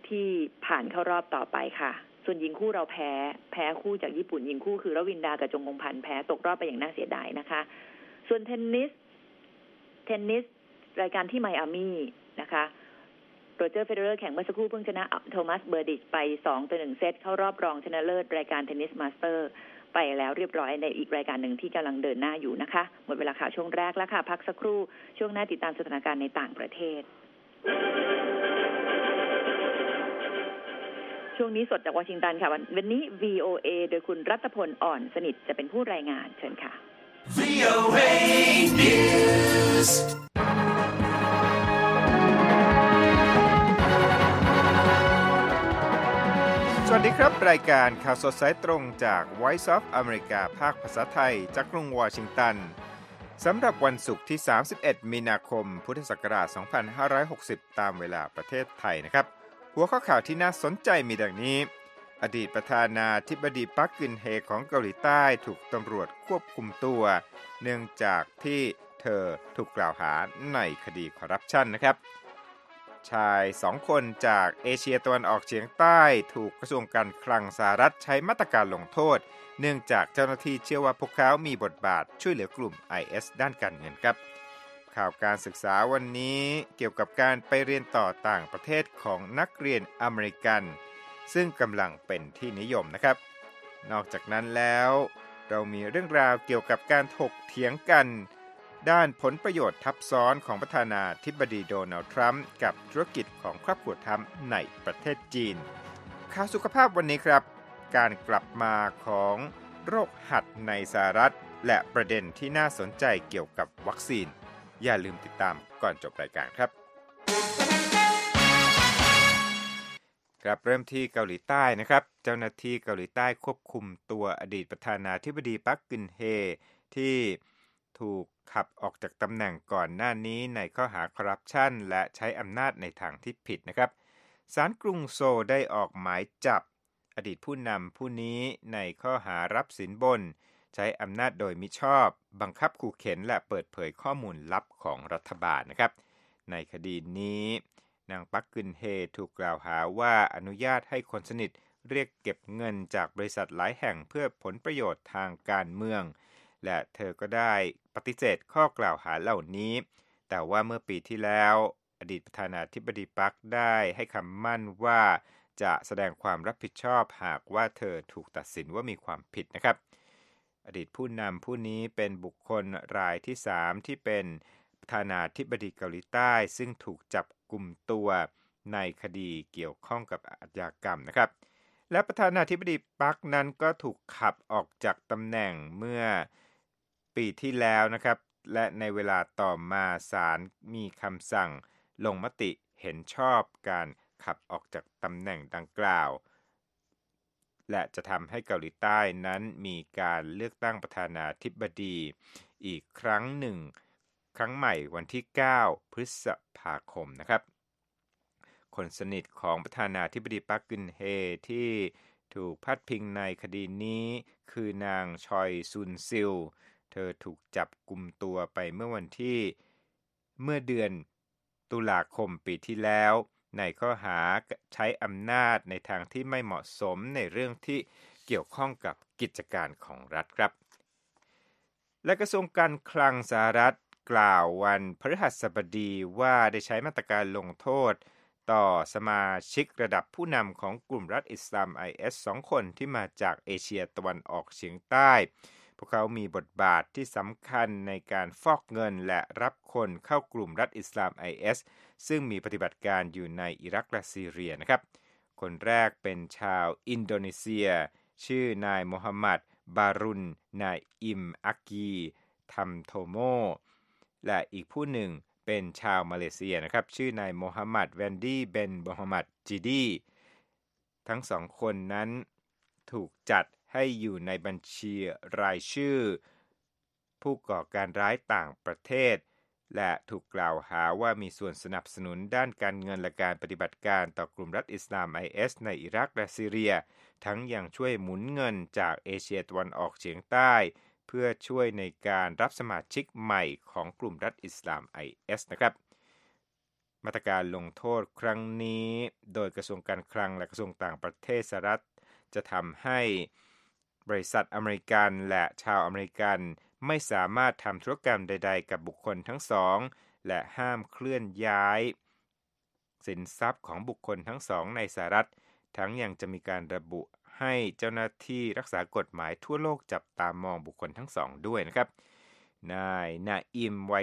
ที่ผ่านเข้ารอบต่อไปค่ะส่วนหญิงคู่เราแพ้คู่จากญี่ปุ่นหญิงคู่คือรวินดากับจงกงพันธ์แพ้ตกรอบไปอย่างน่าเสียดายนะคะส่วนเทนนิสรายการที่ไมอามี่นะคะโรเจอร์เฟเดอเรอร์แข่งเมื่อสักครู่เพิ่งชนะโทมัสเบอร์ดิชไป2-1เซตเข้ารอบรองชนะเลิศรายการเทนนิสมาสเตอร์ไปแล้วเรียบร้อยในอีกรายการหนึ่งที่กำลังเดินหน้าอยู่นะคะหมดเวลาข่าวช่วงแรกแล้วค่ะพักสักครู่ช่วงหน้าติดตามสถานการณ์ในต่างประเทศช่วงนี้สดจากวอชิงตันค่ะวันนี้ VOA โดยคุณรัตพลอ่อนสนิทจะเป็นผู้รายงานเชิญค่ะ VOA News สวัสดีครับรายการข่าวสดสายตรงจาก Voice of America ภาคภาษาไทยจากกรุงวอชิงตันสำหรับวันศุกร์ที่31มีนาคมพุทธศักราช2560ตามเวลาประเทศไทยนะครับหัวข้อข่าวที่น่าสนใจมีดังนี้อดีตประธานาธิบดีปักกึนเฮของเกาหลีใต้ถูกตำรวจควบคุมตัวเนื่องจากที่เธอถูกกล่าวหาในคดีคอร์รัปชันนะครับชาย2คนจากเอเชียตะวันออกเฉียงใต้ถูกกระทรวงการคลังสหรัฐใช้มาตรการลงโทษเนื่องจากเจ้าหน้าที่เชื่อว่าพวกเขามีบทบาทช่วยเหลือกลุ่ม IS ด้านการเงินครับข่าวการศึกษาวันนี้เกี่ยวกับการไปเรียนต่อต่างประเทศของนักเรียนอเมริกันซึ่งกำลังเป็นที่นิยมนะครับนอกจากนั้นแล้วเรามีเรื่องราวเกี่ยวกับการถกเถียงกันด้านผลประโยชน์ทับซ้อนของประธานาธิบดีโดนัลด์ทรัมป์กับธุรกิจของครอบครัวทรัมป์ในประเทศจีนข่าวสุขภาพวันนี้ครับการกลับมาของโรคหัดในสหรัฐและประเด็นที่น่าสนใจเกี่ยวกับวัคซีนอย่าลืมติดตามก่อนจบรายการครับครับเริ่มที่เกาหลีใต้นะครับเจ้าหน้าที่เกาหลีใต้ควบคุมตัวอดีตประธานาธิบดีปักกึนเฮที่ถูกขับออกจากตำแหน่งก่อนหน้านี้ในข้อหาคอร์รัปชันและใช้อำนาจในทางที่ผิดนะครับศาลกรุงโซลได้ออกหมายจับอดีตผู้นำผู้นี้ในข้อหารับสินบนใช้อำนาจโดยมิชอบบังคับขู่เข็นและเปิดเผยข้อมูลลับของรัฐบาลนะครับในคดีนี้นางปักกึนเฮถูกกล่าวหาว่าอนุญาตให้คนสนิทเรียกเก็บเงินจากบริษัทหลายแห่งเพื่อผลประโยชน์ทางการเมืองและเธอก็ได้ปฏิเสธข้อกล่าวหาเหล่านี้แต่ว่าเมื่อปีที่แล้วอดีตประธานาธิบดีปักได้ให้คำมั่นว่าจะแสดงความรับผิดชอบหากว่าเธอถูกตัดสินว่ามีความผิดนะครับอดีตผู้นำผู้นี้เป็นบุคคลรายที่3ที่เป็นประธานาธิบดีเกาหลีใต้ซึ่งถูกจับกุมตัวในคดีเกี่ยวข้องกับอาชญากรรมนะครับและประธานาธิบดีปักนั้นก็ถูกขับออกจากตำแหน่งเมื่อปีที่แล้วนะครับและในเวลาต่อมาศาลมีคำสั่งลงมติเห็นชอบการขับออกจากตำแหน่งดังกล่าวและจะทำให้เกาหลีใต้นั้นมีการเลือกตั้งประธานาธิบดีอีกครั้งหนึ่งครั้งใหม่วันที่9พฤษภาคมนะครับคนสนิทของประธานาธิบดีปักกึนเฮที่ถูกพาดพิงในคดีนี้คือนางชอยซุนซิลเธอถูกจับกุมตัวไปเมื่อเดือนตุลาคมปีที่แล้วในข้อหาใช้อำนาจในทางที่ไม่เหมาะสมในเรื่องที่เกี่ยวข้องกับกิจการของรัฐครับและกระทรวงการคลังสหรัฐกล่าววันพฤหัสบดีว่าได้ใช้มาตรการลงโทษต่อสมาชิกระดับผู้นำของกลุ่มรัฐอิสลาม IS 2 คนที่มาจากเอเชียตะวันออกเฉียงใต้พวกเขามีบทบาทที่สำคัญในการฟอกเงินและรับคนเข้ากลุ่มรัฐอิสลาม IS ซึ่งมีปฏิบัติการอยู่ในอิรักและซีเรียนะครับคนแรกเป็นชาวอินโดนีเซียชื่อนายโมฮัมหมัดบารุนนาอิมอักกีทัมโทโมและอีกผู้หนึ่งเป็นชาวมาเลเซียนะครับชื่อนายโมฮัมหมัดแวนดี้เบนโมฮัมหมัดจิดีทั้ง2คนนั้นถูกจัดให้อยู่ในบัญชีรายชื่อผู้ก่อการร้ายต่างประเทศและถูกกล่าวหาว่ามีส่วนสนับสนุนด้านการเงินและการปฏิบัติการต่อกลุ่มรัฐอิสลาม IS ในอิรักและซีเรียทั้งยังช่วยหมุนเงินจากเอเชียตะวันออกเฉียงใต้เพื่อช่วยในการรับสมาชิกใหม่ของกลุ่มรัฐอิสลาม IS นะครับมาตรการลงโทษครั้งนี้โดยกระทรวงการคลังและกระทรวงต่างประเทศสหรัฐจะทำให้บริษัทอเมริกันและชาวอเมริกันไม่สามารถทำธุรกรรมใดๆกับบุคคลทั้งสองและห้ามเคลื่อนย้ายสินทรัพย์ของบุคคลทั้งสองในสหรัฐทั้งยังจะมีการระบุให้เจ้าหน้าที่รักษากฎหมายทั่วโลกจับตามองบุคคลทั้งสองด้วยนะครับนายนาอิมวัย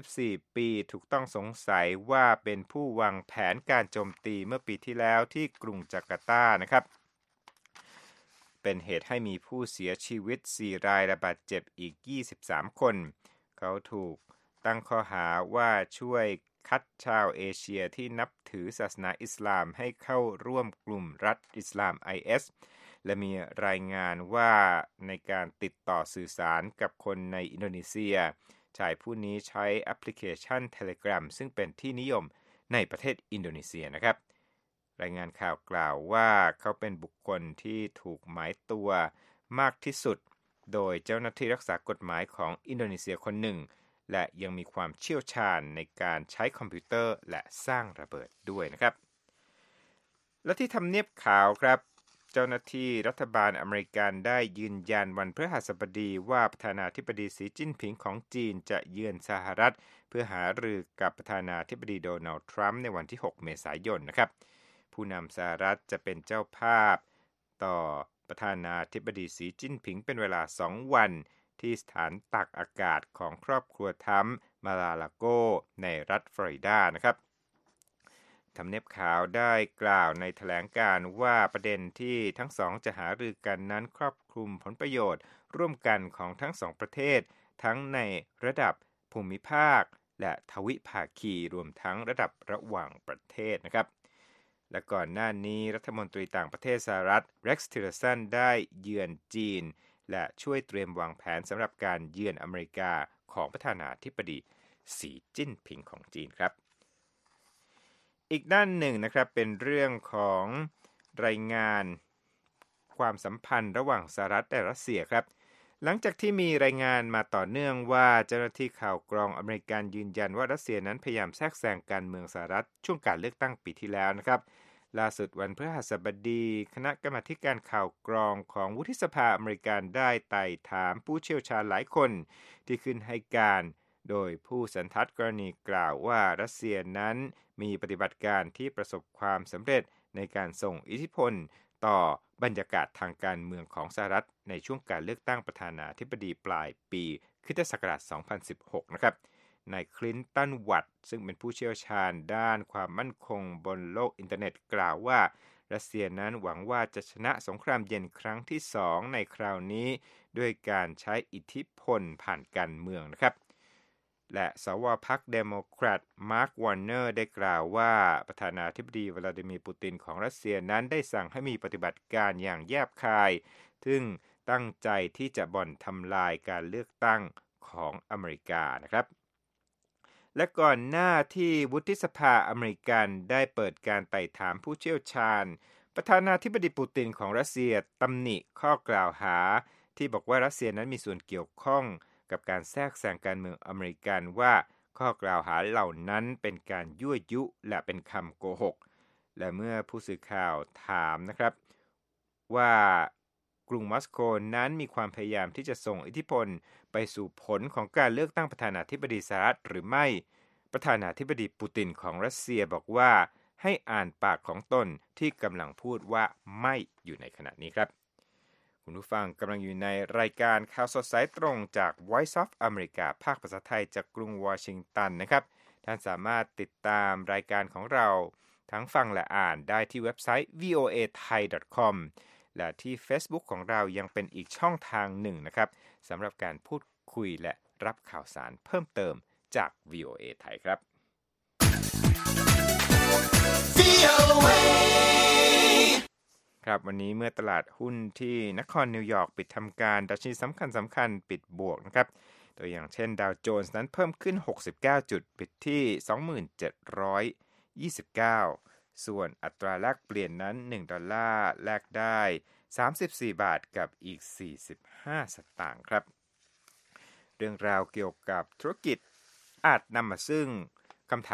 34ปีถูกต้องสงสัยว่าเป็นผู้วางแผนการโจมตีเมื่อปีที่แล้วที่กรุงจาการ์ตานะครับเป็นเหตุให้มีผู้เสียชีวิต4รายและบาดเจ็บอีก23คนเขาถูกตั้งข้อหาว่าช่วยคัดชาวเอเชียที่นับถือศาสนาอิสลามให้เข้าร่วมกลุ่มรัฐอิสลาม IS และมีรายงานว่าในการติดต่อสื่อสารกับคนในอินโดนีเซียชายผู้นี้ใช้แอปพลิเคชัน Telegram ซึ่งเป็นที่นิยมในประเทศอินโดนีเซียนะครับรายงานข่าวกล่าวว่าเขาเป็นบุคคลที่ถูกหมายตัวมากที่สุดโดยเจ้าหน้าที่รักษากฎหมายของอินโดนีเซียคนหนึ่งและยังมีความเชี่ยวชาญในการใช้คอมพิวเตอร์และสร้างระเบิดด้วยนะครับและที่ทำเนียบขาวครับเจ้าหน้าที่รัฐบาลอเมริกันได้ยืนยันวันพฤหัสบดีว่าประธานาธิบดีสีจิ้นผิงของจีนจะเยือนสหรัฐเพื่อหารือกับประธานาธิบดีโดนัลด์ทรัมป์ในวันที่6เมษายนนะครับผู้นำสหรัฐจะเป็นเจ้าภาพต่อประธานาธิบดีสีจิ้นผิงเป็นเวลา2วันที่สถานตักอากาศของครอบครัวทรัมป์มาลาลาโกในรัฐฟลอริดานะครับทำเนียบขาวได้กล่าวในแถลงการว่าประเด็นที่ทั้งสองจะหารือกันนั้นครอบคลุมผลประโยชน์ร่วมกันของทั้งสองประเทศทั้งในระดับภูมิภาคและทวิภาคีรวมทั้งระดับระหว่างประเทศนะครับและก่อนหน้านี้รัฐมนตรีต่างประเทศสหรัฐเร็กซ์ ทิลเลอร์สันได้เยือนจีนและช่วยเตรียมวางแผนสำหรับการเยือนอเมริกาของประธานาธิบดีสีจิ้นผิงของจีนครับอีกด้านหนึ่งนะครับเป็นเรื่องของรายงานความสัมพันธ์ระหว่างสหรัฐและรัสเซียครับหลังจากที่มีรายงานมาต่อเนื่องว่าเจ้าหน้าที่ข่าวกรองอเมริกันยืนยันว่ารัสเซียนั้นพยายามแทรกแซงการเมืองสหรัฐช่วงการเลือกตั้งปีที่แล้วนะครับล่าสุดวันพฤหัสบดีคณะกรรมาธิการข่าวกรองของวุฒิสภาอเมริกันได้ไต่ถามผู้เชี่ยวชาญหลายคนที่ขึ้นให้การโดยผู้สันทัดกรณีกล่าวว่ารัสเซียนั้นมีปฏิบัติการที่ประสบความสำเร็จในการส่งอิทธิพลต่อบรรยากาศทางการเมืองของสหรัฐในช่วงการเลือกตั้งประธานาธิบดีปลายปีค.ศ. 2016นะครับนายคลินตันวัตซึ่งเป็นผู้เชี่ยวชาญด้านความมั่นคงบนโลกอินเทอร์เน็ตกล่าวว่ารัสเซียนั้นหวังว่าจะชนะสงครามเย็นครั้งที่2ในคราวนี้ด้วยการใช้อิทธิพลผ่านการเมืองนะครับและสวพรรคเดโมแครตมาร์ควอร์เนอร์ได้กล่าวว่าประธานาธิบดีวลาดิเมียร์ปูตินของรัสเซียนั้นได้สั่งให้มีปฏิบัติการอย่างแยบคายซึ่งตั้งใจที่จะบ่อนทำลายการเลือกตั้งของอเมริกานะครับและก่อนหน้าที่วุฒิสภาอเมริกันได้เปิดการไต่ถามผู้เชี่ยวชาญประธานาธิบดีปูตินของรัสเซียตำหนิข้อกล่าวหาที่บอกว่ารัสเซียนั้นมีส่วนเกี่ยวข้องกับการแทรกแซงการเมืองอเมริกันว่าข้อกล่าวหาเหล่านั้นเป็นการยั่วยุและเป็นคำโกหกและเมื่อผู้สื่อข่าวถามนะครับว่ากรุงมอสโกนั้นมีความพยายามที่จะส่งอิทธิพลไปสู่ผลของการเลือกตั้งประธานาธิบดีสหรัฐหรือไม่ประธานาธิบดีปูตินของรัสเซียบอกว่าให้อ่านปากของตนที่กำลังพูดว่าไม่อยู่ในขณะนี้ครับคุณผู้ฟังกำลังอยู่ในรายการข่าวสดสายตรงจาก Voice of America ภาคภาษาไทยจากกรุงวอชิงตันนะครับท่านสามารถติดตามรายการของเราทั้งฟังและอ่านได้ที่เว็บไซต์ voathai.com และที่ Facebook ของเรายังเป็นอีกช่องทางหนึ่งนะครับสำหรับการพูดคุยและรับข่าวสารเพิ่มเติมจาก VOA ไทยครับ ครับวันนี้เมื่อตลาดหุ้นที่นครนิวยอร์กปิดทำการดัชนีสำคัญปิดบวกนะครับตัวอย่างเช่นดาวโจนส์นั้นเพิ่มขึ้น69จุดปิดที่ 27,29 ส่วนอัตราแลกเปลี่ยนนั้น1ดอลลาร์แลกได้34บาทกับอีก45สตางค์ครับเรื่องราวเกี่ยวกับธุรกิจอาจนำมาซึ่งคำถาม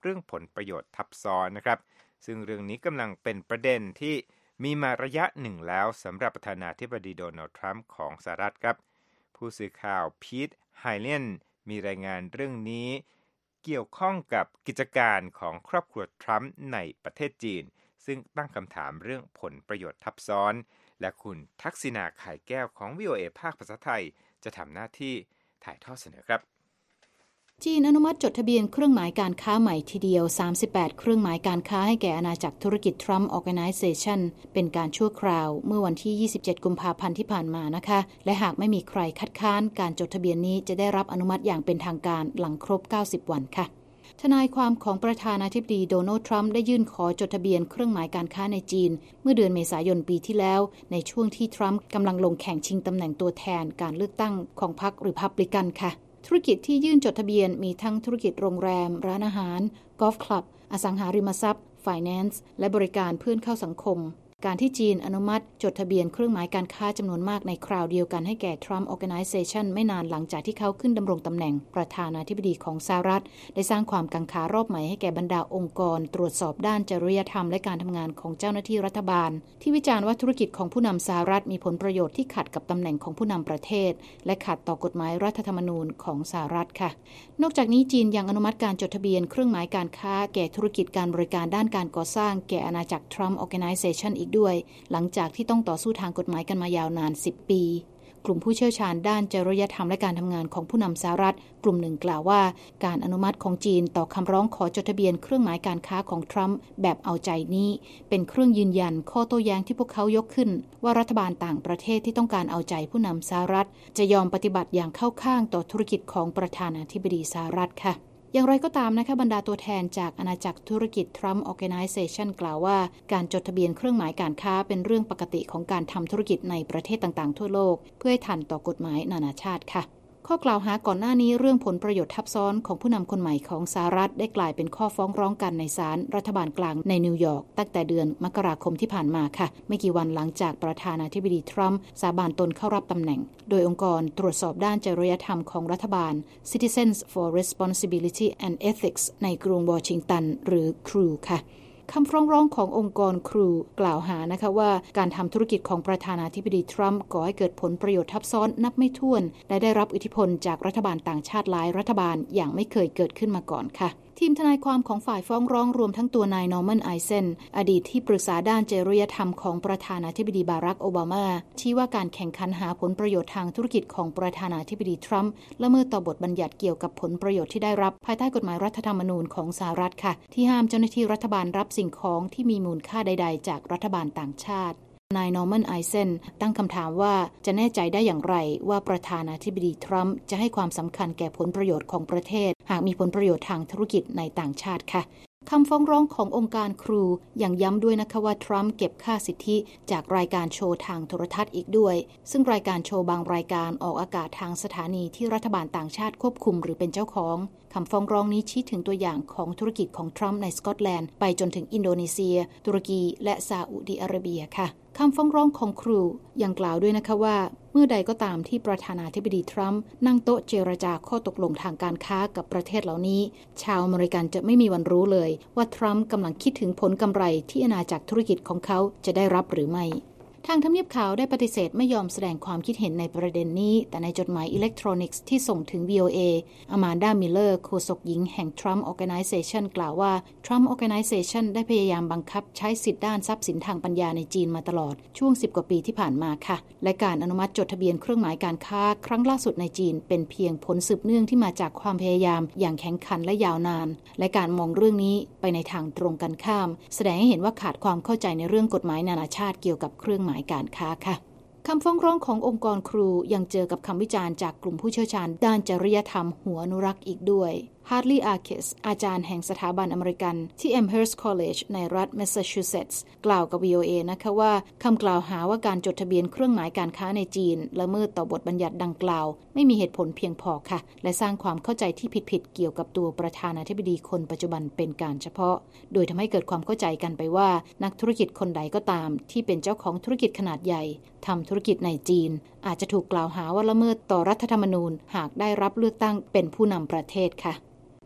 เรื่องผลประโยชน์ทับซ้อนนะครับซึ่งเรื่องนี้กำลังเป็นประเด็นที่มีมาระยะหนึ่งแล้วสำหรับประธานาธิบดีโดนัลด์ทรัมป์ของสหรัฐครับผู้สื่อข่าวพีทไฮเลนมีรายงานเรื่องนี้เกี่ยวข้องกับกิจการของครอบครัวทรัมป์ในประเทศจีนซึ่งตั้งคำถามเรื่องผลประโยชน์ทับซ้อนและคุณทักษิณาไข่แก้วของ VOA ภาคภาษาไทยจะทำหน้าที่ถ่ายทอดเสนอครับจีนอนุมัติจดทะเบียนเครื่องหมายการค้าใหม่ทีเดียว38เครื่องหมายการค้าให้แก่อาณาจักรธุรกิจ Trump Organization เป็นการชั่วคราวเมื่อวันที่27กุมภาพันธ์ที่ผ่านมานะคะและหากไม่มีใครคัดค้านการจดทะเบียนนี้จะได้รับอนุมัติอย่างเป็นทางการหลังครบ90วันค่ะทนายความของประธานาธิบดีโดนัลด์ทรัมป์ได้ยื่นขอจดทะเบียนเครื่องหมายการค้าในจีนเมื่อเดือนเมษายนปีที่แล้วในช่วงที่ทรัมป์กำลังลงแข่งชิงตำแหน่งตัวแทนการเลือกตั้งของพรรครีพับลิกันค่ะธุรกิจที่ยื่นจดทะเบียนมีทั้งธุรกิจโรงแรมร้านอาหารกอล์ฟคลับอสังหาริมทรัพย์ไฟแนนซ์และบริการเพื่อนเข้าสังคมการที่จีนอนุมัติจดทะเบียนเครื่องหมายการค้าจำนวนมากในคราวเดียวกันให้แก่ Trump Organization ไม่นานหลังจากที่เขาขึ้นดำรงตำแหน่งประธานาธิบดีของสหรัฐได้สร้างความกังขารอบใหม่ให้แก่บรรดาองค์กรตรวจสอบด้านจริยธรรมและการทำงานของเจ้าหน้าที่รัฐบาลที่วิจารณ์ว่าธุรกิจของผู้นำสหรัฐมีผลประโยชน์ที่ขัดกับตำแหน่งของผู้นำประเทศและขัดต่อกฎหมายรัฐธรรมนูญของสหรัฐค่ะนอกจากนี้จีนยังอนุมัติการจดทะเบียนเครื่องหมายการค้าแก่ธุรกิจการบริการด้านการก่อสร้างแก่อาณาจักร Trump Organization อีกด้วยหลังจากที่ต้องต่อสู้ทางกฎหมายกันมายาวนาน10ปีกลุ่มผู้เชี่ยวชาญด้านจริยธรรมและการทำงานของผู้นำสหรัฐกลุ่มหนึ่งกล่าวว่าการอนุมัติของจีนต่อคำร้องขอจดทะเบียนเครื่องหมายการค้าของทรัมป์แบบเอาใจนี้เป็นเครื่องยืนยันข้อโต้แย้งที่พวกเขายกขึ้นว่ารัฐบาลต่างประเทศที่ต้องการเอาใจผู้นำสหรัฐจะยอมปฏิบัติอย่างเข้าข้างต่อธุรกิจของประธานาธิบดีสหรัฐค่ะอย่างไรก็ตามนะคะบรรดาตัวแทนจากอาณาจักรธุรกิจ Trump Organization กล่าวว่าการจดทะเบียนเครื่องหมายการค้าเป็นเรื่องปกติของการทำธุรกิจในประเทศต่างๆทั่วโลกเพื่อให้ทันต่อกฎหมายนานาชาติค่ะข้อกล่าวหาก่อนหน้านี้เรื่องผลประโยชน์ทับซ้อนของผู้นำคนใหม่ของสหรัฐได้กลายเป็นข้อฟ้องร้องกันในศาลรัฐบาลกลางในนิวยอร์กตั้งแต่เดือนมกราคมที่ผ่านมาค่ะไม่กี่วันหลังจากประธานาธิบดีทรัมป์สาบานตนเข้ารับตำแหน่งโดยองค์กรตรวจสอบด้านจริยธรรมของรัฐบาล Citizens for Responsibility and Ethics ในกรุงวอชิงตันหรือครูค่ะคำฟ้องร้องขององค์กรครูกล่าวหานะคะว่าการทำธุรกิจของประธานาธิบดีทรัมป์ก่อให้เกิดผลประโยชน์ทับซ้อนนับไม่ถ้วนและได้รับอิทธิพลจากรัฐบาลต่างชาติหลายรัฐบาลอย่างไม่เคยเกิดขึ้นมาก่อนค่ะทีมทนายความของฝ่ายฟ้องร้องรวมทั้งตัวนายนอร์แมนไอเซนอดีตที่ปรึกษาด้านจริยธรรมของประธานาธิบดีบารักโอบามาชี้ว่าการแข่งขันหาผลประโยชน์ทางธุรกิจของประธานาธิบดีทรัมป์ละเมิดต่อบทบัญญัติเกี่ยวกับผลประโยชน์ที่ได้รับภายใต้กฎหมายรัฐธรรมนูญของสหรัฐค่ะที่ห้ามเจ้าหน้าที่รัฐบาลรับสิ่งของที่มีมูลค่าใดๆจากรัฐบาลต่างชาตินายนอร์แมนไอเซนตั้งคำถามว่าจะแน่ใจได้อย่างไรว่าประธานาธิบดีทรัมป์จะให้ความสำคัญแก่ผลประโยชน์ของประเทศหากมีผลประโยชน์ทางธุรกิจในต่างชาติค่ะคำฟ้องร้องขององค์การครูยังย้ำด้วยนะคะว่าทรัมป์เก็บค่าสิทธิจากรายการโชว์ทางโทรทัศน์อีกด้วยซึ่งรายการโชว์บางรายการออกอากาศทางสถานีที่รัฐบาลต่างชาติควบคุมหรือเป็นเจ้าของคำฟ้องร้องนี้ชี้ถึงตัวอย่างของธุรกิจของทรัมป์ในสกอตแลนด์ไปจนถึงอินโดนีเซียตุรกีและซาอุดิอาระเบียค่ะคำฟ้องร้องของครูยังกล่าวด้วยนะคะว่าเมื่อใดก็ตามที่ประธานาธิบดีทรัมป์นั่งโต๊ะเจรจาข้อตกลงทางการค้ากับประเทศเหล่านี้ชาวอเมริกันจะไม่มีวันรู้เลยว่าทรัมป์กำลังคิดถึงผลกำไรที่อาณาจักรธุรกิจของเขาจะได้รับหรือไม่ทางทำเนียบขาวได้ปฏิเสธไม่ยอมแสดงความคิดเห็นในประเด็นนี้แต่ในจดหมายอิเล็กทรอนิกส์ที่ส่งถึง VOA อแมนดา มิลเลอร์โฆษกหญิงแห่ง Trump Organization กล่าวว่า Trump Organization ได้พยายามบังคับใช้สิทธิด้านทรัพย์สินทางปัญญาในจีนมาตลอดช่วง10กว่าปีที่ผ่านมาค่ะและการอนุมัติจดทะเบียนเครื่องหมายการค้าครั้งล่าสุดในจีนเป็นเพียงผลสืบเนื่องที่มาจากความพยายามอย่างแข็งขันและยาวนานและการมองเรื่องนี้ไปในทางตรงกันข้ามแสดงให้เห็นว่าขาดความเข้าใจในเรื่องกฎหมายนานาชาติเกี่ยวกับเครื่องหมายการค้าค่ะคำฟ้องร้องขององค์กรครูยังเจอกับคำวิจารณ์จากกลุ่มผู้เชี่ยวชาญด้านจริยธรรมหัวอนุรักษ์อีกด้วยฮาร์ลีย์อาร์เคสอาจารย์แห่งสถาบันอเมริกันที่ Amherst College ในรัฐแมสซาชูเซตส์กล่าวกับ VOA นะคะว่าคำกล่าวหาว่าการจดทะเบียนเครื่องหมายการค้าในจีนละเมิดต่อบทบัญญัติดังกล่าวไม่มีเหตุผลเพียงพอค่ะและสร้างความเข้าใจที่ผิดๆเกี่ยวกับตัวประธานาธิบดีคนปัจจุบันเป็นการเฉพาะโดยทำให้เกิดความเข้าใจกันไปว่านักธุรกิจคนใดก็ตามที่เป็นเจ้าของธุรกิจขนาดใหญ่ทำธุรกิจในจีนอาจจะถูกกล่าวหาว่าละเมิดต่อรัฐธรรมนูญหากได้รับเลือกตั้งเป็นผู้นำประเทศค่ะ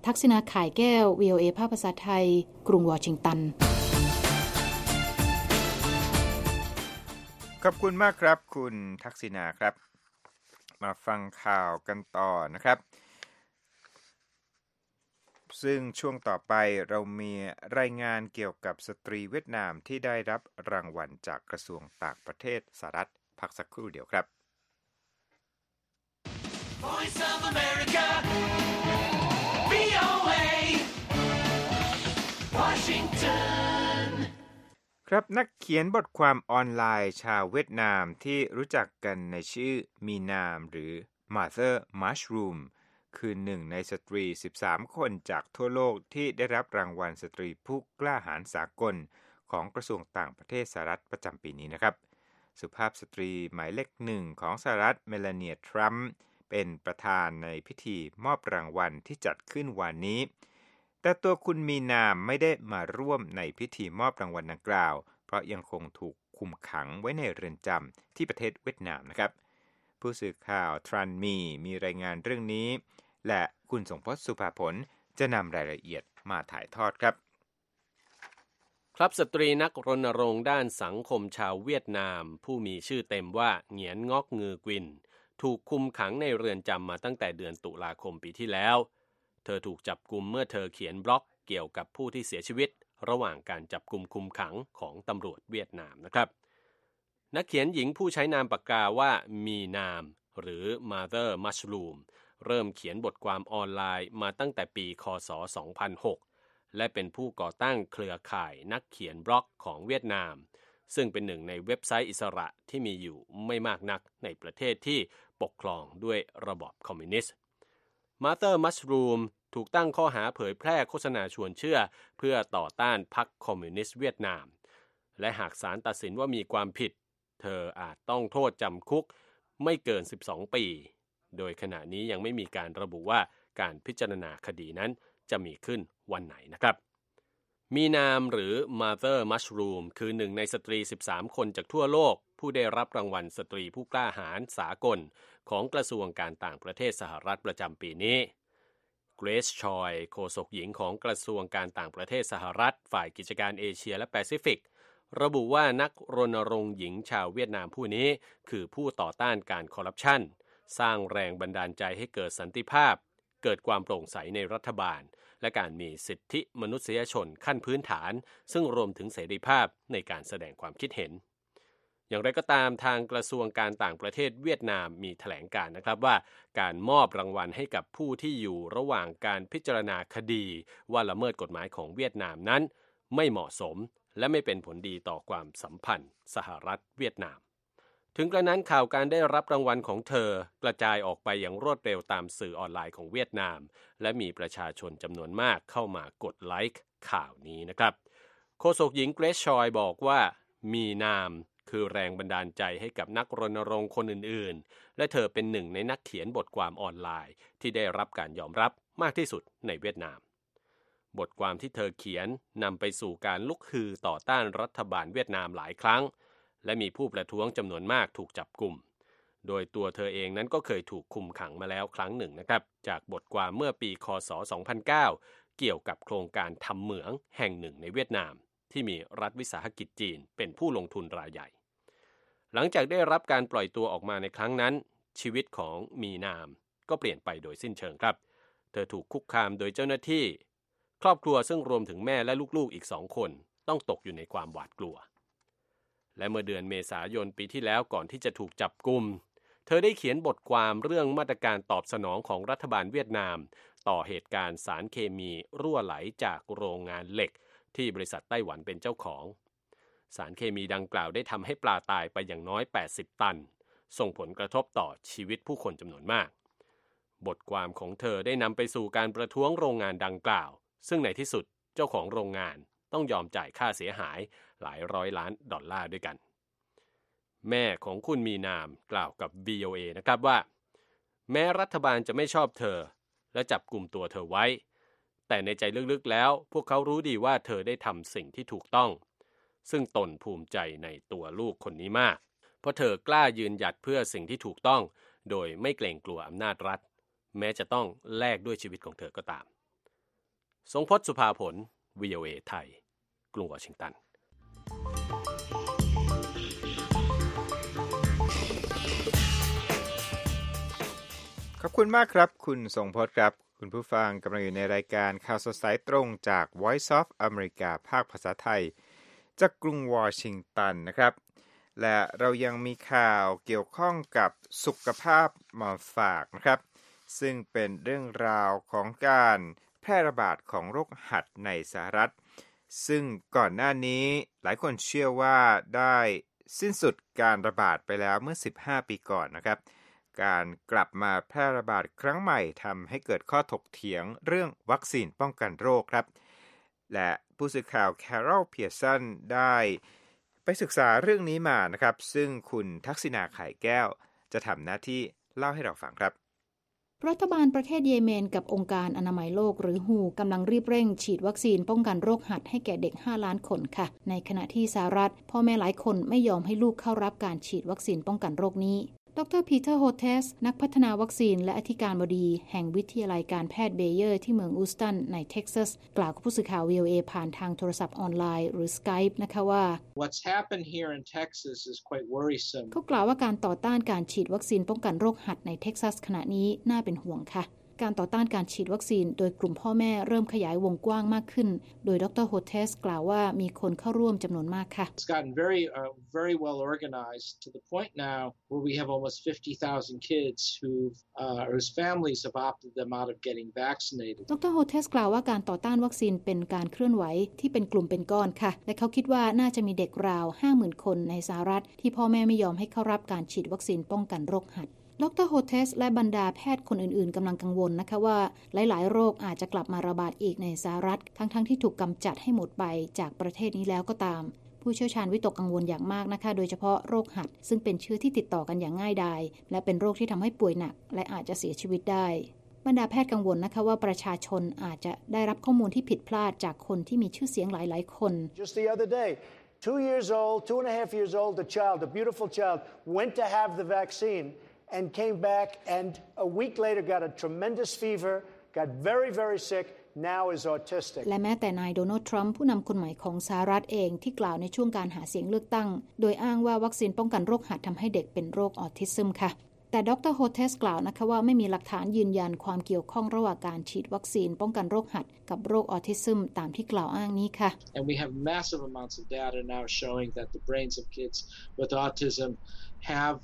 ทักษิณาข่ายแก้ว VOA ภาคภาษาไทยกรุงวอชิงตันขอบคุณมากครับคุณทักษิณาครับมาฟังข่าวกันต่อนะครับซึ่งช่วงต่อไปเรามีรายงานเกี่ยวกับสตรีเวียดนามที่ได้รับรางวัลจากกระทรวงต่างประเทศสหรัฐพักสักครู่เดียวครับ Voice of America VOA Washington ครับนักเขียนบทความออนไลน์ชาวเวียดนามที่รู้จักกันในชื่อมีนามหรือ Mother Mushroom คือหนึ่งในสตรี13คนจากทั่วโลกที่ได้รับรางวัลสตรีผู้กล้าหาญสากลของกระทรวงต่างประเทศสหรัฐประจำปีนี้นะครับสุภาพสตรีหมายเลขหนึ่งของสหรัฐเมลานีทรัมป์เป็นประธานในพิธีมอบรางวัลที่จัดขึ้นวันนี้แต่ตัวคุณมีนามไม่ได้มาร่วมในพิธีมอบรางวัลดังกล่าวเพราะยังคงถูกคุมขังไว้ในเรือนจำที่ประเทศเวียดนามนะครับผู้สื่อข่าวทรันมีรายงานเรื่องนี้และคุณสงพจน์สุภาผลจะนำรายละเอียดมาถ่ายทอดครับครับสตรีนักรณรงค์ด้านสังคมชาวเวียดนามผู้มีชื่อเต็มว่าเหงียนงอกงือกวินถูกคุมขังในเรือนจำมาตั้งแต่เดือนตุลาคมปีที่แล้วเธอถูกจับกุมเมื่อเธอเขียนบล็อกเกี่ยวกับผู้ที่เสียชีวิตระหว่างการจับกุมคุมขังของตำรวจเวียดนามนะครับนักเขียนหญิงผู้ใช้นามปากกาว่ามีนามหรือ Mother Mushroom เริ่มเขียนบทความออนไลน์มาตั้งแต่ปีค.ศ. 2006 และเป็นผู้ก่อตั้งเครือข่ายนักเขียนบล็อกของเวียดนามซึ่งเป็นหนึ่งในเว็บไซต์อิสระที่มีอยู่ไม่มากนักในประเทศที่ปกครองด้วยระบอบคอมมิวนิสต์ Mother Mushroom ถูกตั้งข้อหาเผยแพร่โฆษณาชวนเชื่อเพื่อต่อต้านพรรคคอมมิวนิสต์เวียดนามและหากศาลตัดสินว่ามีความผิดเธออาจต้องโทษจำคุกไม่เกิน12ปีโดยขณะนี้ยังไม่มีการระบุว่าการพิจารณาคดีนั้นจะมีขึ้นวันไหนนะครับมีนามหรือ Mother Mushroom คือหนึ่งในสตรี13คนจากทั่วโลกผู้ได้รับรางวัลสตรีผู้กล้าหาญสากลของกระทรวงการต่างประเทศสหรัฐประจำปีนี้เกรซชอยโฆษกหญิงของกระทรวงการต่างประเทศสหรัฐฝ่ายกิจการเอเชียและแปซิฟิกระบุว่านักรณรงค์หญิงชาวเวียดนามผู้นี้คือผู้ต่อต้านการคอร์รัปชันสร้างแรงบันดาลใจให้เกิดสันติภาพเกิดความโปร่งใสในรัฐบาลและการมีสิทธิมนุษยชนขั้นพื้นฐานซึ่งรวมถึงเสรีภาพในการแสดงความคิดเห็นอย่างไรก็ตามทางกระทรวงการต่างประเทศเวียดนามมีแถลงการนะครับว่าการมอบรางวัลให้กับผู้ที่อยู่ระหว่างการพิจารณาคดีว่าละเมิดกฎหมายของเวียดนามนั้นไม่เหมาะสมและไม่เป็นผลดีต่อความสัมพันธ์สหรัฐเวียดนามถึงกระนั้นข่าวการได้รับรางวัลของเธอกระจายออกไปอย่างรวดเร็วตามสื่อออนไลน์ของเวียดนามและมีประชาชนจำนวนมากเข้ามากดไลค์ข่าวนี้นะครับโฆษกหญิงเกรซชอยบอกว่ามีนามคือแรงบันดาลใจให้กับนักรณรงค์คนอื่นๆและเธอเป็นหนึ่งในนักเขียนบทความออนไลน์ที่ได้รับการยอมรับมากที่สุดในเวียดนามบทความที่เธอเขียนนำไปสู่การลุกฮือต่อต้านรัฐบาลเวียดนามหลายครั้งและมีผู้ประท้วงจำนวนมากถูกจับกุมโดยตัวเธอเองนั้นก็เคยถูกคุมขังมาแล้วครั้งหนึ่งนะครับจากบทความเมื่อปีค.ศ. 2009 เกี่ยวกับโครงการทำเหมืองแห่งหนึ่งในเวียดนามที่มีรัฐวิสาหกิจจีนเป็นผู้ลงทุนรายใหญ่หลังจากได้รับการปล่อยตัวออกมาในครั้งนั้นชีวิตของมีนามก็เปลี่ยนไปโดยสิ้นเชิงครับเธอถูกคุกคามโดยเจ้าหน้าที่ครอบครัวซึ่งรวมถึงแม่และลูกๆอีก2คนต้องตกอยู่ในความหวาดกลัวและเมื่อเดือนเมษายนปีที่แล้วก่อนที่จะถูกจับกุมเธอได้เขียนบทความเรื่องมาตรการตอบสนองของรัฐบาลเวียดนามต่อเหตุการณ์สารเคมีรั่วไหลจากโรงงานเหล็กที่บริษัทไต้หวันเป็นเจ้าของสารเคมีดังกล่าวได้ทำให้ปลาตายไปอย่างน้อย80ตันส่งผลกระทบต่อชีวิตผู้คนจำนวนมากบทความของเธอได้นำไปสู่การประท้วงโรงงานดังกล่าวซึ่งในที่สุดเจ้าของโรงงานต้องยอมจ่ายค่าเสียหายหลายร้อยล้านดอลลาร์ด้วยกันแม่ของคุณมีนามกล่าวกับ VOA นะครับว่าแม้รัฐบาลจะไม่ชอบเธอและจับกุมตัวเธอไว้แต่ในใจลึกๆแล้วพวกเขารู้ดีว่าเธอได้ทำสิ่งที่ถูกต้องซึ่งตนภูมิใจในตัวลูกคนนี้มากเพราะเธอกล้ายืนหยัดเพื่อสิ่งที่ถูกต้องโดยไม่เกรงกลัวอำนาจรัฐแม้จะต้องแลกด้วยชีวิตของเธอก็ตามทรงพจน์สุภาผล VOA ไทยกรุงวอชิงตันขอบคุณมากครับคุณทรงพจน์ครับคุณผู้ฟังกำลังอยู่ในรายการข่าวสดสายตรงจาก Voice of America ภาคภาษาไทยจากกรุงวอชิงตันนะครับและเรายังมีข่าวเกี่ยวข้องกับสุขภาพมาฝากนะครับซึ่งเป็นเรื่องราวของการแพร่ระบาดของโรคหัดในสหรัฐซึ่งก่อนหน้านี้หลายคนเชื่อว่าได้สิ้นสุดการระบาดไปแล้วเมื่อ15ปีก่อนนะครับการกลับมาแพร่ระบาดครั้งใหม่ทำให้เกิดข้อถกเถียงเรื่องวัคซีนป้องกันโรคครับและผู้สื่อข่าวแคโรล เพียร์สันได้ไปศึกษาเรื่องนี้มานะครับซึ่งคุณทักษิณา ไข่แก้วจะทำหน้าที่เล่าให้เราฟังครับรัฐบาลประเทศเยเมนกับองค์การอนามัยโลกหรือ WHO กำลังรีบเร่งฉีดวัคซีนป้องกันโรคหัดให้แก่เด็ก5ล้านคนค่ะในขณะที่สหรัฐพ่อแม่หลายคนไม่ยอมให้ลูกเข้ารับการฉีดวัคซีนป้องกันโรคนี้ดร.พีเตอร์ โฮเทสนักพัฒนาวัคซีนและอธิการบดีแห่งวิทยาลัยการแพทย์เบเยอร์ที่เมืองอูสตันในเท็กซัสกล่าวกับผู้สื่อข่าว VOA ผ่านทางโทรศัพท์ออนไลน์หรือ Skype นะคะว่า What's happened here in Texas is quite worrisome เขากล่าวว่าการต่อต้านการฉีดวัคซีนป้องกันโรคหัดในเท็กซัสขณะนี้น่าเป็นห่วงค่ะการต่อต้านการฉีดวัคซีนโดยกลุ่มพ่อแม่เริ่มขยายวงกว้างมากขึ้นโดยดร. โฮเทสกล่าวว่ามีคนเข้าร่วมจำนวนมากค่ะ It's gotten very well organized to the point now where we have almost 50,000 kids whose families have opted them out of getting vaccinated ดร. โฮเทสกล่าวว่าการต่อต้านวัคซีนเป็นการเคลื่อนไหวที่เป็นกลุ่มเป็นก้อนค่ะและเขาคิดว่าน่าจะมีเด็กราว 50,000 คนในสหรัฐที่พ่อแม่ไม่ยอมให้เข้ารับการฉีดวัคซีนป้องกันโรคหัดดร. โฮเทสและบรรดาแพทย์คนอื่นๆกำลังกังวลนะคะว่าหลายๆโรคอาจจะกลับมาระบาดอีกในสหรัฐทั้งที่ถูกกำจัดให้หมดไปจากประเทศนี้แล้วก็ตามผู้เชี่ยวชาญวิตกกังวลอย่างมากนะคะโดยเฉพาะโรคหัดซึ่งเป็นเชื้อที่ติดต่อกันอย่างง่ายดายและเป็นโรคที่ทำให้ป่วยหนักและอาจจะเสียชีวิตได้บรรดาแพทย์กังวลนะคะว่าประชาชนอาจจะได้รับข้อมูลที่ผิดพลาดจากคนที่มีชื่อเสียงหลายๆคน Just the other day 2 years old 2.5 years old a beautiful child went to have the vaccine and came back and a week later got a tremendous fever, got very sick, now is autistic. และแม้แต่นายโดนัลด์ทรัมป์ผู้นำคนใหม่ของสหรัฐเองที่กล่าวในช่วงการหาเสียงเลือกตั้งโดยอ้างว่าวัคซีนป้องกันโรคหัดทำให้เด็กเป็นโรคออทิซึมค่ะแต่ดร. โฮเทสกล่าวนะคะว่าไม่มีหลักฐานยืนยันความเกี่ยวข้องระหว่างการฉีดวัคซีนป้องกันโรคหัดกับโรคออทิซึมตามที่กล่าวอ้างนี้ค่ะ And we have massive amounts of data now showing that the brains of kids with autism have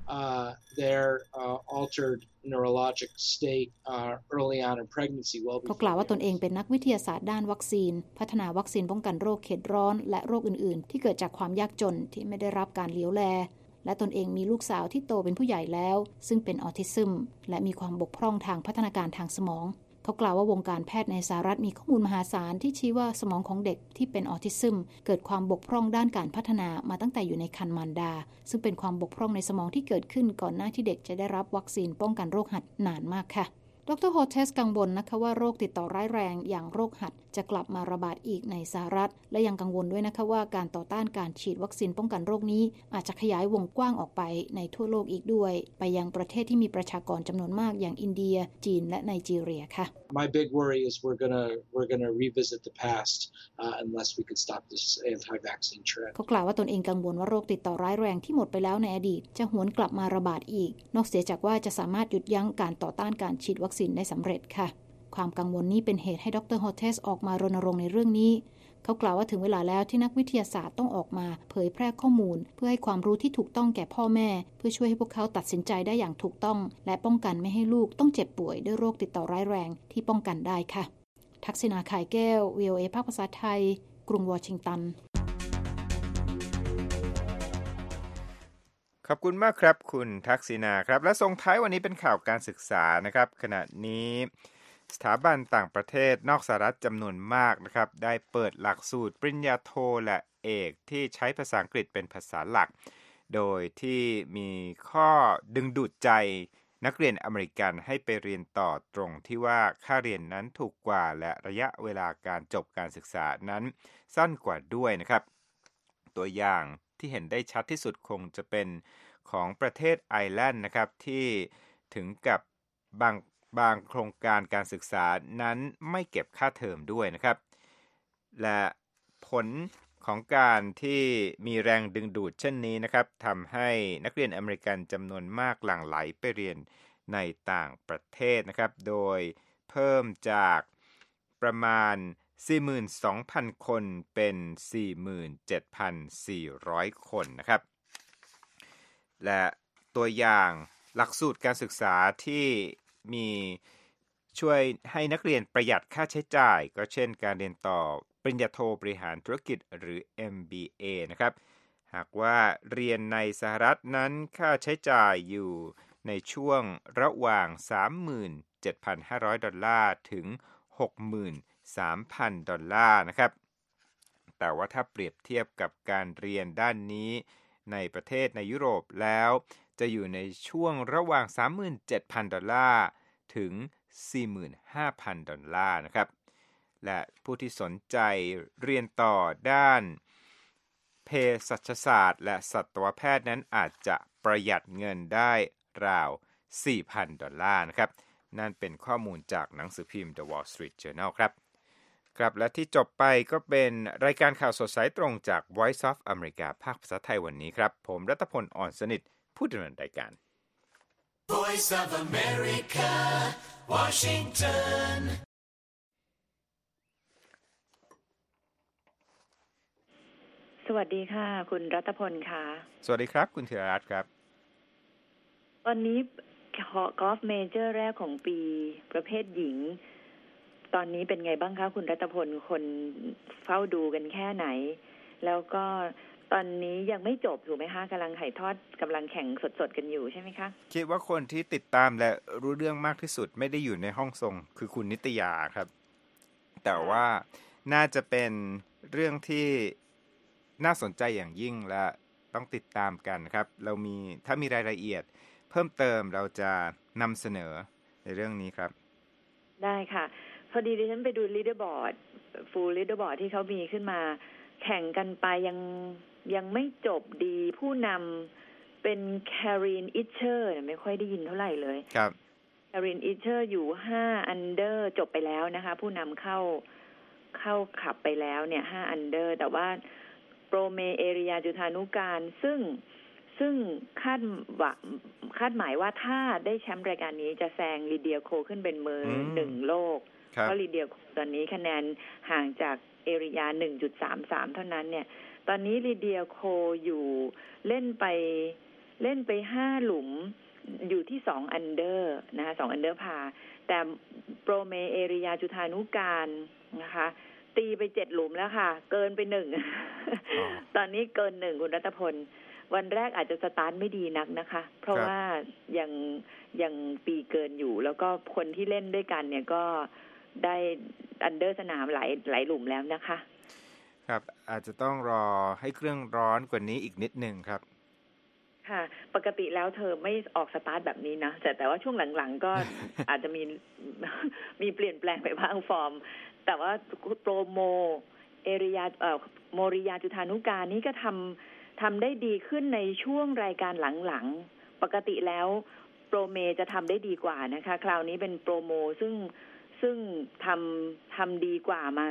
their altered neurologic state early on in pregnancy. เขากล่าวว่าตนเองเป็นนักวิทยาศาสตร์ด้านวัคซีนพัฒนาวัคซีนป้องกันโรคเขตร้อนและโรคอื่นๆที่เกิดจากความยากจนที่ไม่ได้รับการเลี้ยวแลและตนเองมีลูกสาวที่โตเป็นผู้ใหญ่แล้วซึ่งเป็นออทิซึมและมีความบกพร่องทางพัฒนาการทางสมองเขากล่าวว่าวงการแพทย์ในสหรัฐมีข้อมูลมหาศาลที่ชี้ว่าสมองของเด็กที่เป็นออทิซึมเกิดความบกพร่องด้านการพัฒนามาตั้งแต่อยู่ในครรภ์มารดาซึ่งเป็นความบกพร่องในสมองที่เกิดขึ้นก่อนหน้าที่เด็กจะได้รับวัคซีนป้องกันโรคหัดนานมากค่ะดร. โฮเทสกังวลนะคะว่าโรคติดต่อร้ายแรงอย่างโรคหัดจะกลับมาระบาดอีกในสหรัฐและยังกังวลด้วยนะคะว่าการต่อต้านการฉีดวัคซีนป้องกันโรคนี้อาจจะขยายวงกว้างออกไปในทั่วโลกอีกด้วยไปยังประเทศที่มีประชากรจำนวนมากอย่างอินเดียจีนและไนจีเรียค่ะ My big worry is we're gonna revisit the past unless we can stop this anti-vaccine trend. เขากล่าวว่าตนเองกังวลว่าโรคติดต่อร้ายแรงที่หมดไปแล้วในอดีตจะหวนกลับมาระบาดอีกนอกเสียจากว่าจะสามารถหยุดยั้งการต่อต้านการฉีดวัคซีนได้สำเร็จค่ะความกังวลนี้เป็นเหตุให้ดร. โฮเทสออกมารณรงค์ในเรื่องนี้เขากล่าวว่าถึงเวลาแล้วที่นักวิทยาศาสตร์ต้องออกมาเผยแพร่ข้อมูลเพื่อให้ความรู้ที่ถูกต้องแก่พ่อแม่เพื่อช่วยให้พวกเขาตัดสินใจได้อย่างถูกต้องและป้องกันไม่ให้ลูกต้องเจ็บป่วยด้วยโรคติดต่อร้ายแรงที่ป้องกันได้ค่ะทักษิณา ข่ายแก้ว VOA ภาคภาษาไทยกรุงวอชิงตันขอบคุณมากครับคุณทักษิณาครับและส่งท้ายวันนี้เป็นข่าวการศึกษานะครับขณะนี้สถาบันต่างประเทศนอกสหรัฐจำนวนมากนะครับได้เปิดหลักสูตรปริญญาโทและเอกที่ใช้ภาษาอังกฤษเป็นภาษาหลักโดยที่มีข้อดึงดูดใจนักเรียนอเมริกันให้ไปเรียนต่อตรงที่ว่าค่าเรียนนั้นถูกกว่าและระยะเวลาการจบการศึกษานั้นสั้นกว่าด้วยนะครับตัวอย่างที่เห็นได้ชัดที่สุดคงจะเป็นของประเทศไอร์แลนด์นะครับที่ถึงกับบบางโครงการการศึกษานั้นไม่เก็บค่าเทอมด้วยนะครับและผลของการที่มีแรงดึงดูดเช่นนี้นะครับทำให้นักเรียนอเมริกันจำนวนมากหลั่งไหลไปเรียนในต่างประเทศนะครับโดยเพิ่มจากประมาณ 42,000 คนเป็น 47,400 คนนะครับและตัวอย่างหลักสูตรการศึกษาที่มีช่วยให้นักเรียนประหยัดค่าใช้จ่ายก็เช่นการเรียนต่อปริญญาโทบริหารธุรกิจหรือ MBA นะครับหากว่าเรียนในสหรัฐนั้นค่าใช้จ่ายอยู่ในช่วงระหว่าง 37,500 ดอลลาร์ถึง 63,000 ดอลลาร์นะครับแต่ว่าถ้าเปรียบเทียบกับการเรียนด้านนี้ในประเทศในยุโรปแล้วจะอยู่ในช่วงระหว่าง 37,000 ดอลลาร์ถึง 45,000 ดอลลาร์นะครับและผู้ที่สนใจเรียนต่อด้านเภสัชศาสตร์และสัตวแพทย์นั้นอาจจะประหยัดเงินได้ราว 4,000 ดอลลาร์นะครับนั่นเป็นข้อมูลจากหนังสือพิมพ์ The Wall Street Journal ครับและที่จบไปก็เป็นรายการข่าวสดสายตรงจาก Voice of America ภาคภาษาไทยวันนี้ครับผมรัตพล อ่อนสนิทผู้ดำเนินรายการ Voice of America, Washington. สวัสดีค่ะคุณรัตพลค่ะสวัสดีครับคุณธีรรัตน์ครับตอนนี้กอล์ฟเมเจอร์แรกของปีประเภทหญิงตอนนี้เป็นไงบ้างคะคุณรัตพลคนเฝ้าดูกันแค่ไหนแล้วก็ตอนนี้ยังไม่จบถูกไหมคะกำลังถ่ายทอดกำลังแข่งสดๆกันอยู่ใช่ไหมคะคิดว่าคนที่ติดตามและรู้เรื่องมากที่สุดไม่ได้อยู่ในห้องส่งคือคุณนิตยาครับแต่ว่าน่าจะเป็นเรื่องที่น่าสนใจอย่างยิ่งและต้องติดตามกันครับเรามีถ้ามีรายละเอียดเพิ่มเติมเราจะนำเสนอในเรื่องนี้ครับได้ค่ะพอดีดิฉันไปดู leaderboard full leaderboard ที่เขามีขึ้นมาแข่งกันไปยังไม่จบดีผู้นำเป็น Karen Itcher ไม่ค่อยได้ยินเท่าไหร่เลยครับ Karen Itcher อยู่5 under จบไปแล้วนะคะผู้นำเข้าขับไปแล้วเนี่ย5 under แต่ว่าโปรเมเอริยาจุฑานุการซึ่งคาดหมายว่าถ้าได้แชมป์รายการนี้จะแซงลีเดียโคขึ้นเป็นมือ1โลกเพราะลีเดียโคตอนนี้คะแนนห่างจากเอริยา 1.33 เท่านั้นเนี่ยตอนนี้ลีเดียโคอยู่เล่นไป5หลุมอยู่ที่2อันเดอร์นะคะ2อันเดอร์พาแต่โปรเมเอริยาจุฑานุการนะคะตีไป7หลุมแล้วค่ะเกินไป1 ตอนนี้เกิน1คุณรัตพลวันแรกอาจจะสตาร์ทไม่ดีนักนะคะเพราะว่ายังปีเกินอยู่แล้วก็คนที่เล่นด้วยกันเนี่ยก็ได้อันเดอร์สนามหลายหลุมแล้วนะคะครับอาจจะต้องรอให้เครื่องร้อนกว่านี้อีกนิดนึงครับค่ะปกติแล้วเธอไม่ออกสตาร์ทแบบนี้นะแต่ว่าช่วงหลังๆก็ อาจจะมีเปลี่ยนแปลงไปบ้างฟอร์มแต่ว่าโปรโมเอริยาโมริยาจุฑานุการนี้ก็ทำได้ดีขึ้นในช่วงรายการหลังๆปกติแล้วโปรเมจะทำได้ดีกว่านะคะคราวนี้เป็นโปรโมซึ่งทำดีกว่ามา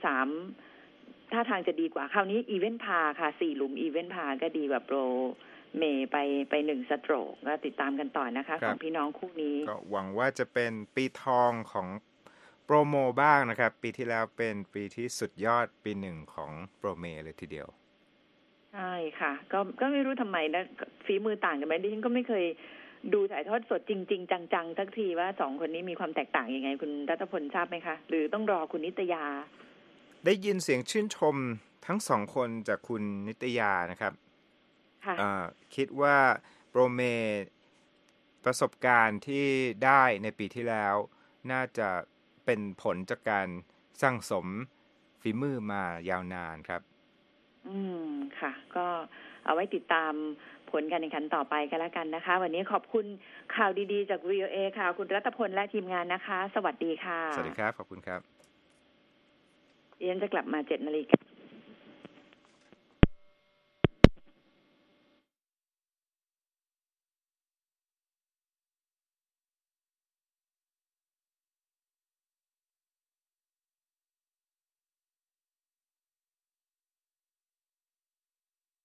2-3 ท่าทางจะดีกว่าคราวนี้อีเวนต์พาค่ะ4หลุมอีเวนต์พาก็ดีกว่าโปรเมไป1สโตรกก็ติดตามกันต่อนะคะของพี่น้องคู่นี้ก็หวังว่าจะเป็นปีทองของโปรโมบ้างนะครับปีที่แล้วเป็นปีที่สุดยอดปี1ของโปรเมเลยทีเดียวใช่ค่ะก็ไม่รู้ทำไมนะฝีมือต่างกันไหมดิฉันก็ไม่เคยดูถ่ายทอดสดจริงๆจังๆสักทีว่า2คนนี้มีความแตกต่างยังไงคุณรัตพลทราบไหมคะหรือต้องรอคุณนิตยาได้ยินเสียงชื่นชมทั้ง2คนจากคุณนิตยานะครับคิดว่าโปรเมประสบการณ์ที่ได้ในปีที่แล้วน่าจะเป็นผลจากการสั่งสมฝีมือมายาวนานครับค่ะก็เอาไว้ติดตามผลการแข่งขันต่อไปกันแล้วกันนะคะวันนี้ขอบคุณข่าวดีๆจาก VOA ค่ะคุณรัตพลและทีมงานนะคะสวัสดีค่ะสวัสดีครับขอบคุณครับดิฉันจะกลับมา 7 นาฬิกา